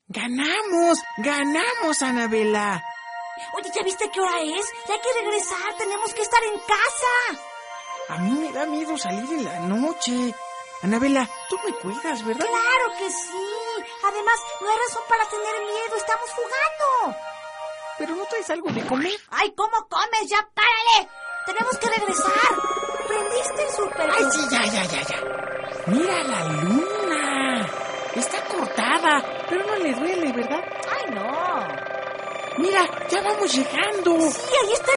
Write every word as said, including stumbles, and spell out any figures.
¡Ganamos! ¡Ganamos, Anabela! Oye, ¿ya viste qué hora es? Ya hay que regresar, tenemos que estar en casa. A mí me da miedo salir en la noche. Anabela, tú me cuidas, ¿verdad? ¡Claro que sí! Además, no hay razón para tener miedo, estamos jugando. ¿Pero no traes algo de comer? ¡Ay, cómo comes! ¡Ya párale! Tenemos que regresar. ¿Prendiste el super? ¡Ay, sí, ya, ya, ya, ya! ¡Mira la luna! Está cortada, pero no le duele, ¿verdad? ¡Ay, no! Mira, ya vamos llegando. Sí, ahí está